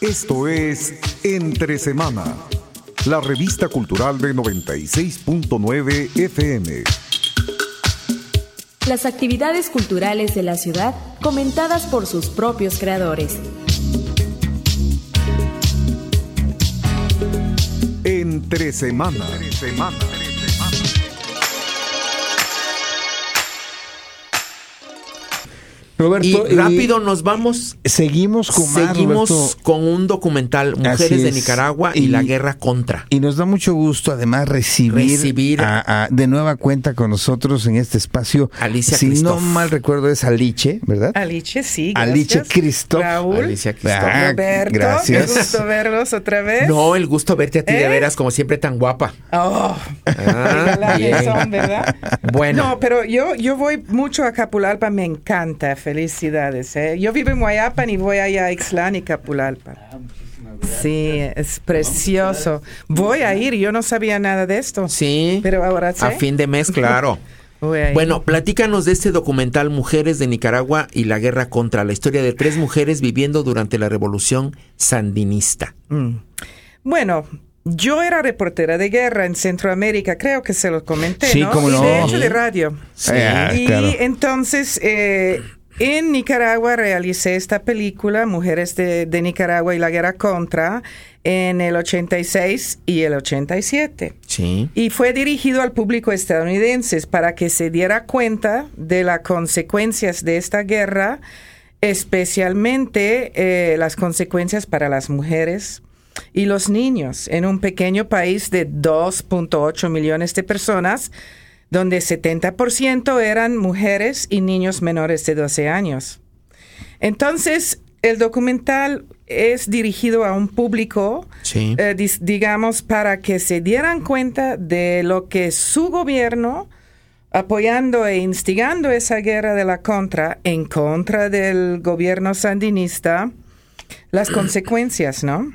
Esto es Entre Semana, la revista cultural de 96.9 FM. Las actividades culturales de la ciudad comentadas por sus propios creadores. Entre Semana. Roberto, y rápido nos vamos. Seguimos con un documental, Mujeres de Nicaragua y la guerra contra. Y nos da mucho gusto además recibir de nueva cuenta con nosotros en este espacio. Alicia si Christoph. no mal recuerdo es Aliche, ¿verdad? Aliche, sí, gracias. Aliche Christoph. Raúl. Alicia Christoph. Roberto, gracias. qué gusto verlos otra vez. No, el gusto verte a ti de veras, como siempre, tan guapa. Oh, Bien. son, ¿verdad? Bueno. No, pero yo voy mucho a Capulalpa, me encanta. Felicidades. Yo vivo en Guayapan y voy allá a Ixtlán y Capulalpa. Sí, es precioso. Voy a ir, yo no sabía nada de esto. Sí, pero ahora sé. A fin de mes, claro. Bueno, platícanos de este documental Mujeres de Nicaragua y la guerra contra, la historia de 3 mujeres viviendo durante la revolución sandinista. Bueno, yo era reportera de guerra en Centroamérica, creo que se los comenté, sí, ¿no? Cómo no. Y de hecho de radio. Sí, y claro. Entonces, en Nicaragua realicé esta película, Mujeres de Nicaragua y la guerra contra, en el 86 y el 87. Sí. Y fue dirigido al público estadounidense para que se diera cuenta de las consecuencias de esta guerra, especialmente las consecuencias para las mujeres y los niños en un pequeño país de 2.8 millones de personas, donde 70% eran mujeres y niños menores de 12 años. Entonces, el documental es dirigido a un público, sí. Digamos, para que se dieran cuenta de lo que su gobierno, apoyando e instigando esa guerra de la contra, en contra del gobierno sandinista, las consecuencias, ¿no?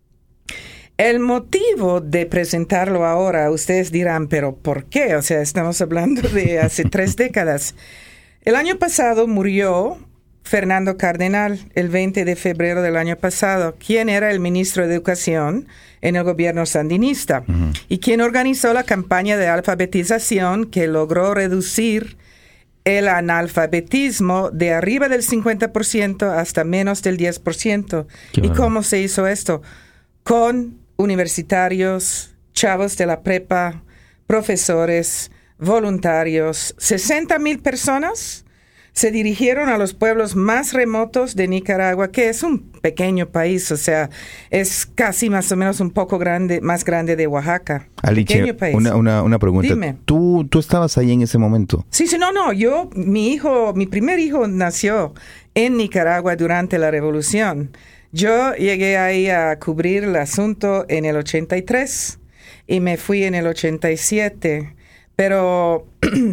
El motivo de presentarlo ahora, ustedes dirán, ¿pero por qué? O sea, estamos hablando de hace 3 décadas. El año pasado murió Fernando Cardenal, el 20 de febrero del año pasado, quien era el ministro de Educación en el gobierno sandinista y quien organizó la campaña de alfabetización que logró reducir el analfabetismo de arriba del 50% hasta menos del 10%. ¿Y cómo se hizo esto? Con universitarios, chavos de la prepa, profesores, voluntarios, 60,000 personas se dirigieron a los pueblos más remotos de Nicaragua, que es un pequeño país, o sea, es casi más o menos un poco más grande de Oaxaca. Aliche, Pequeño país. una pregunta. Dime. ¿Tú estabas ahí en ese momento? Sí, no, mi primer hijo nació en Nicaragua durante la revolución. Yo llegué ahí a cubrir el asunto en el 83 y me fui en el 87, pero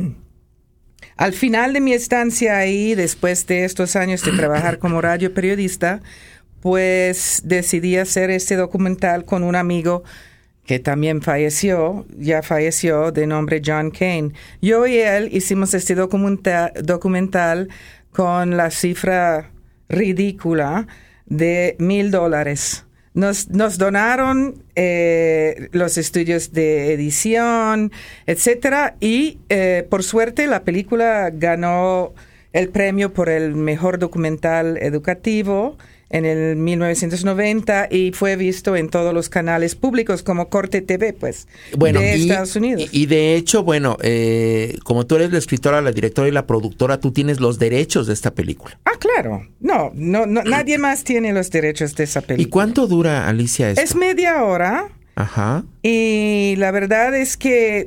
al final de mi estancia ahí, después de estos años de trabajar como radioperiodista, pues decidí hacer este documental con un amigo que también ya falleció, de nombre John Kane. Yo y él hicimos este documental con la cifra ridícula de $1,000. Nos donaron los estudios de edición, etcétera, y por suerte la película ganó el premio por el mejor documental educativo en el 1990 y fue visto en todos los canales públicos como Corte TV, pues, de Estados Unidos. Y de hecho, bueno, como tú eres la escritora, la directora y la productora, tú tienes los derechos de esta película. Ah, claro. No, nadie más tiene los derechos de esa película. ¿Y cuánto dura, Alicia, esto? Es media hora. Ajá. Y la verdad es que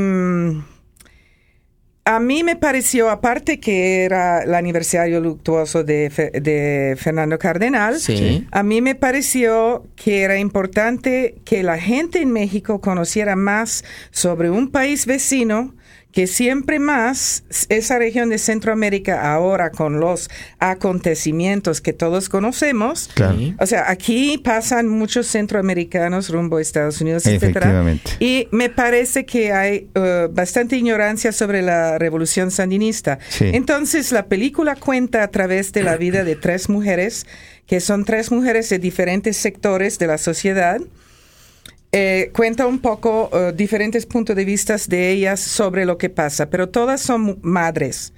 a mí me pareció, aparte que era el aniversario luctuoso de Fernando Cardenal, sí. A mí me pareció que era importante que la gente en México conociera más sobre un país vecino que siempre más esa región de Centroamérica ahora con los acontecimientos que todos conocemos. Claro. O sea, aquí pasan muchos centroamericanos rumbo a Estados Unidos, etcétera. Y me parece que hay bastante ignorancia sobre la revolución sandinista. Sí. Entonces, la película cuenta a través de la vida de 3 mujeres que son 3 mujeres de diferentes sectores de la sociedad. Cuenta un poco diferentes puntos de vista de ellas sobre lo que pasa, pero todas son madres.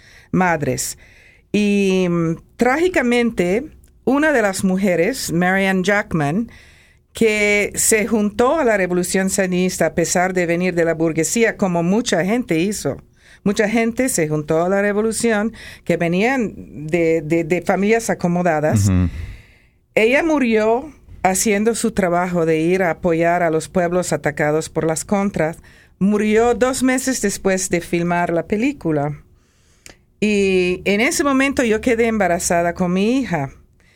Y trágicamente, una de las mujeres, Marianne Jackman, que se juntó a la revolución sandinista a pesar de venir de la burguesía, como mucha gente hizo. Mucha gente se juntó a la revolución que venían de familias acomodadas. Uh-huh. Ella murió haciendo su trabajo de ir a apoyar a los pueblos atacados por las contras. Murió 2 meses después de filmar la película. Y en ese momento yo quedé embarazada con mi hija.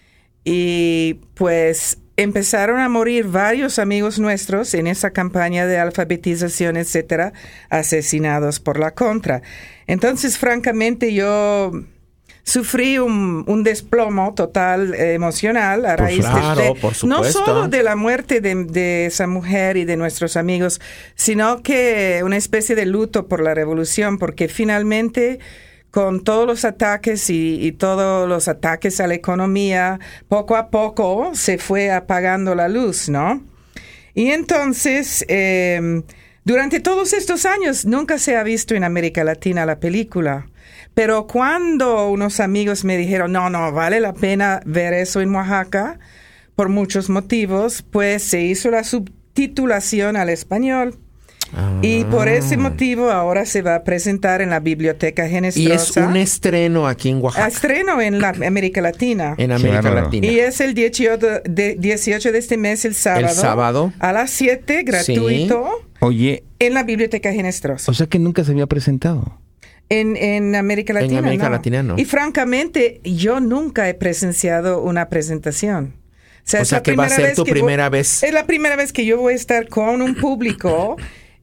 Y pues empezaron a morir varios amigos nuestros en esa campaña de alfabetización, etcétera, asesinados por la contra. Entonces, francamente, yo sufrí un desplomo total emocional a raíz no solo de la muerte de esa mujer y de nuestros amigos, sino que una especie de luto por la revolución, porque finalmente, con todos los ataques y todos los ataques a la economía, poco a poco se fue apagando la luz, ¿no? Y entonces, durante todos estos años, nunca se ha visto en América Latina la película. Pero cuando unos amigos me dijeron, no, vale la pena ver eso en Oaxaca, por muchos motivos, pues se hizo la subtitulación al español. Y por ese motivo ahora se va a presentar en la Biblioteca Genestrosa. Y es un estreno aquí en Oaxaca. Estreno en la América Latina. En América Latina. Y es el 18 de este mes, el sábado. El sábado. A las 7, gratuito. Sí. Oye. En la Biblioteca Genestrosa. O sea que nunca se había presentado. En América Latina, en América Latina no. Y francamente, yo nunca he presenciado una presentación. O sea que va a ser tu primera vez. Es la primera vez que yo voy a estar con un público.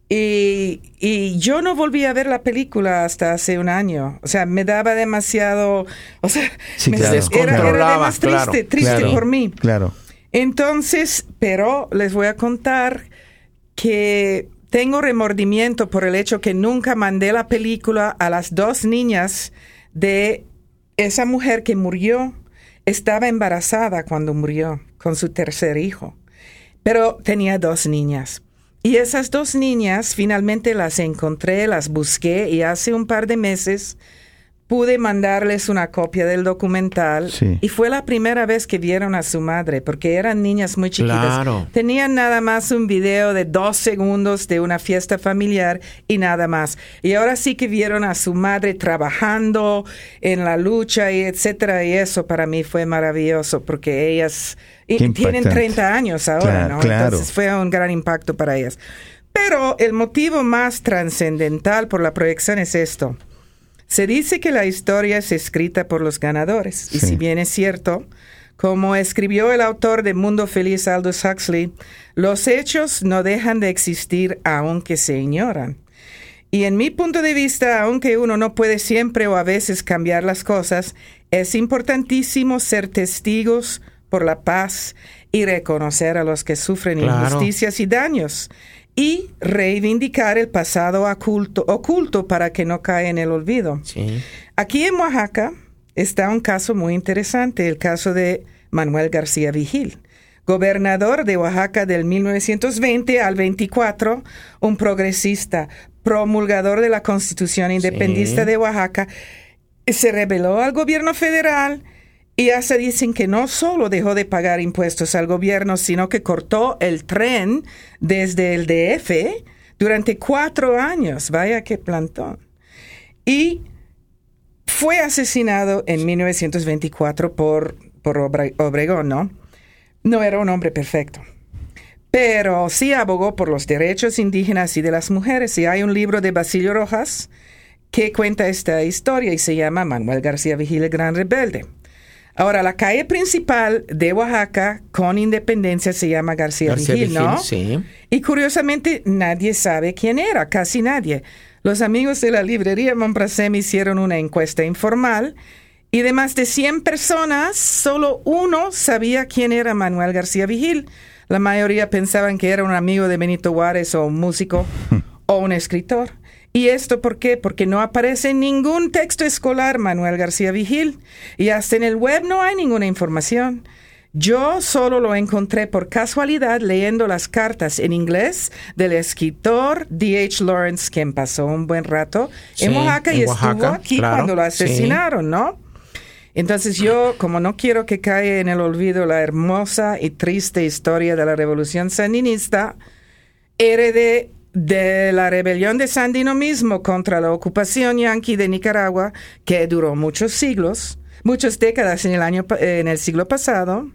Y yo no volví a ver la película hasta hace un año. O sea, me daba demasiado... O sea, sí, era más triste por mí. Claro. Entonces, pero les voy a contar que tengo remordimiento por el hecho que nunca mandé la película a las 2 niñas de esa mujer que murió. Estaba embarazada cuando murió con su 3er hijo. Pero tenía 2 niñas. Y esas 2 niñas finalmente las encontré, las busqué y hace un par de meses pude mandarles una copia del documental. Sí. Y fue la primera vez que vieron a su madre, porque eran niñas muy chiquitas. Claro. Tenían nada más un video de 2 segundos de una fiesta familiar y nada más. Y ahora sí que vieron a su madre trabajando en la lucha y etcétera. Y eso para mí fue maravilloso, porque ellas... Y tienen 30 años ahora, ¿no? Claro. Entonces fue un gran impacto para ellas. Pero el motivo más trascendental por la proyección es esto. Se dice que la historia es escrita por los ganadores. Sí. Y si bien es cierto, como escribió el autor de Mundo Feliz, Aldous Huxley, los hechos no dejan de existir aunque se ignoran. Y en mi punto de vista, aunque uno no puede siempre o a veces cambiar las cosas, es importantísimo ser testigos por la paz y reconocer a los que sufren injusticias y daños y reivindicar el pasado oculto para que no caiga en el olvido. Sí. Aquí en Oaxaca está un caso muy interesante, el caso de Manuel García Vigil, gobernador de Oaxaca del 1920 al 24, un progresista, promulgador de la Constitución Independentista de Oaxaca, se rebeló al gobierno federal. Y hasta dicen que no solo dejó de pagar impuestos al gobierno, sino que cortó el tren desde el DF durante 4 años. Vaya qué plantón. Y fue asesinado en 1924 por Obregón, ¿no? No era un hombre perfecto. Pero sí abogó por los derechos indígenas y de las mujeres. Y hay un libro de Basilio Rojas que cuenta esta historia y se llama Manuel García Vigil, el Gran Rebelde. Ahora, la calle principal de Oaxaca con independencia se llama García Vigil, ¿no? Sí. Y curiosamente nadie sabe quién era, casi nadie. Los amigos de la librería Monprasem hicieron una encuesta informal y de más de 100 personas, solo 1 sabía quién era Manuel García Vigil. La mayoría pensaban que era un amigo de Benito Juárez o un músico o un escritor. ¿Y esto por qué? Porque no aparece en ningún texto escolar Manuel García Vigil. Y hasta en el web no hay ninguna información. Yo solo lo encontré por casualidad leyendo las cartas en inglés del escritor D.H. Lawrence, quien pasó un buen rato en Oaxaca y estuvo aquí cuando lo asesinaron, ¿no? Entonces yo, como no quiero que caiga en el olvido la hermosa y triste historia de la Revolución Sandinista, heredé de la rebelión de Sandino mismo contra la ocupación yanqui de Nicaragua, que duró muchas décadas en el siglo pasado.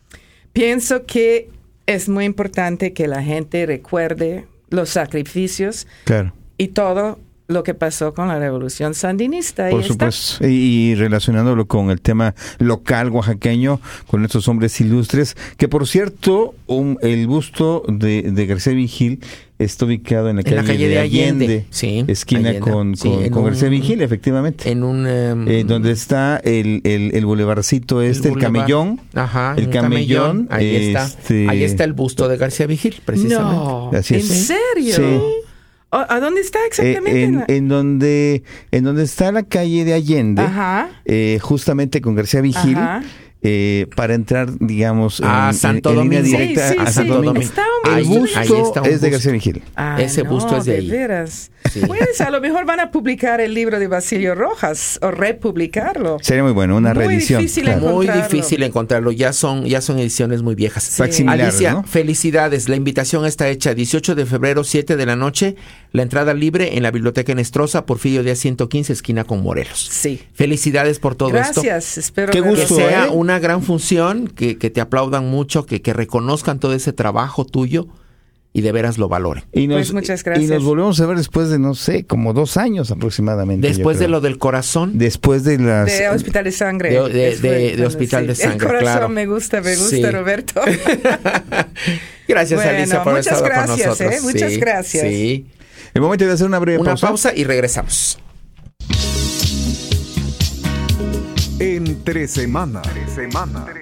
Pienso que es muy importante que la gente recuerde los sacrificios y todo lo que pasó con la Revolución Sandinista. Por supuesto. Y relacionándolo con el tema local oaxaqueño, con estos hombres ilustres, que por cierto, el busto de García Vigil está ubicado en la calle de Allende, esquina Allende. con García Vigil, efectivamente. En un donde está el bulevarcito el camellón. Ajá, el camellón. Ahí está el busto de García Vigil, precisamente. No, ¿en serio? Sí. ¿A dónde está exactamente? En donde está la calle de Allende, justamente con García Vigil, para entrar, digamos, Santo en Domingo. línea directa a Santo Domingo. El busto es de García Vigil. Ese busto es de ahí. De veras. Sí. Pues a lo mejor van a publicar el libro de Basilio Rojas o republicarlo. Sería muy bueno, una reedición. Muy difícil encontrarlo. Ya son ediciones muy viejas. Sí. Alicia, ¿no? Felicidades. La invitación está hecha 18 de febrero, 7 de la noche. La entrada libre en la Biblioteca Nestrosa, Porfirio Díaz 115, esquina con Morelos. Sí. Felicidades por todo esto. Gracias. Espero que sea una gran función, que te aplaudan mucho, que reconozcan todo ese trabajo tuyo y de veras lo valoren. Pues muchas gracias. Y nos volvemos a ver después de, no sé, como 2 años aproximadamente. Después de lo del corazón. Después de las... De Hospital de Sangre. De Hospital de Sangre, el corazón, claro. me gusta, Roberto. Gracias, Alicia, por haber estado con nosotros. Muchas gracias. Sí. El momento de hacer una breve pausa y regresamos. Entre semana.